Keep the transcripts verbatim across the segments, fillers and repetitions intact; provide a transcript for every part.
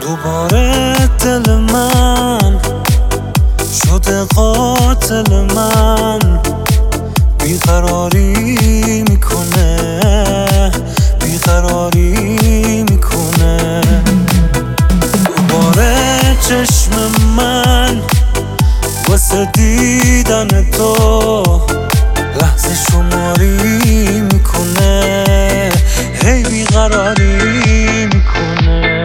دوباره دل من شده قاتل من، بیقراری میکنه بیقراری میکنه. دوباره چشم من واسه دیدن تو لحظه شماری میکنه، هی بیقراری میکنه.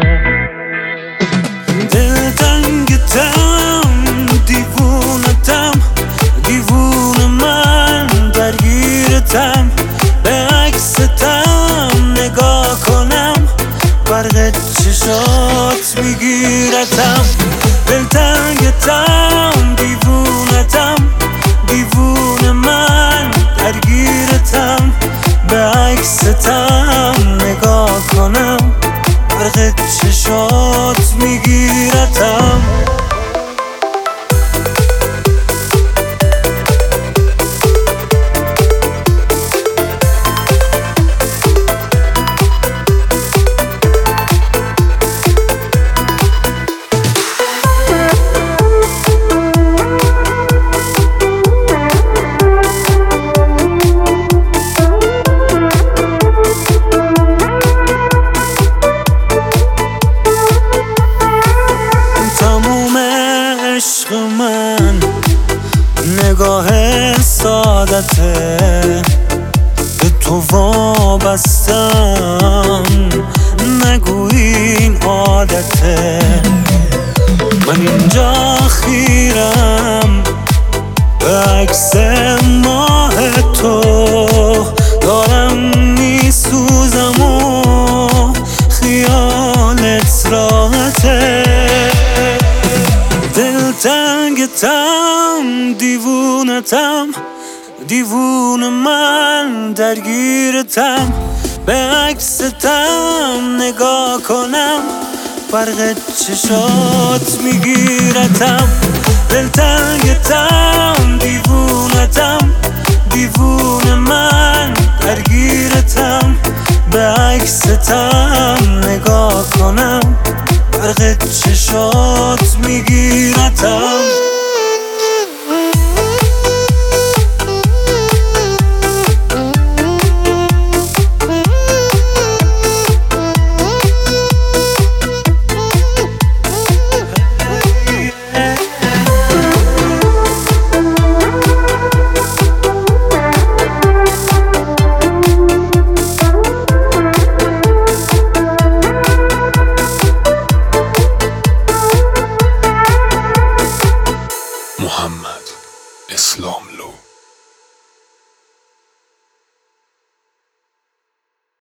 دل تنگتم، دیوونتم، دیوون من درگیرتم، به عکستم نگاه کنم برق چشات میگیرتم. دل تنگتم، دیوونتم، دیوون من درگیرتم، به عکستم نگاه کنم برق چشات میگیرتم. عشق من نگاه سعادته، به تو وابستم، نگو این عادته. من اینجا خیرم به عکس ماه تو، دارم میسوزم و خیالت راحته. دل تنگتم، دیوونتم، دیوون من درگیرتم، به عکستم نگاه کنم برق چشات میگیرتم. دل تنگتم، دیوونتم، دیوون من درگیرتم، به عکستم نگاه کنم برق چشات میگیرتم. محمد اسلام لو.